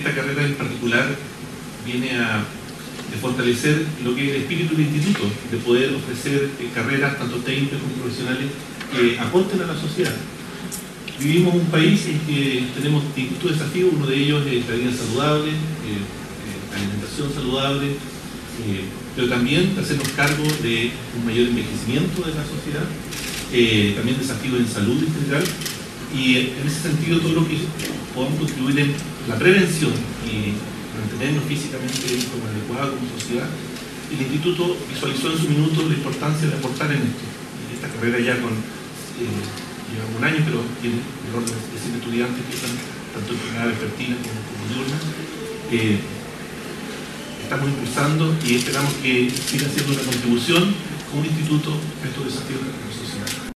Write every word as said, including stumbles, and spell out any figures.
esta carrera en particular viene a de fortalecer lo que es el espíritu del instituto, de poder ofrecer eh, carreras tanto técnicas como profesionales que aporten a la sociedad. Vivimos en un país en que tenemos distintos desafíos, uno de ellos es la vida saludable, eh, eh, alimentación saludable, eh, pero también hacernos cargo de un mayor envejecimiento de la sociedad, eh, también desafíos en salud en general, y en ese sentido todo lo que podamos contribuir en la prevención y mantenernos físicamente de forma adecuada como sociedad. El instituto visualizó en su minuto la importancia de aportar en esto. Esta carrera ya con eh, lleva un año, pero tiene el orden de cien estudiantes que están tanto en jornada vespertina como, como diurna. Eh, estamos impulsando y esperamos que siga siendo una contribución como instituto a estos desafíos de la sociedad.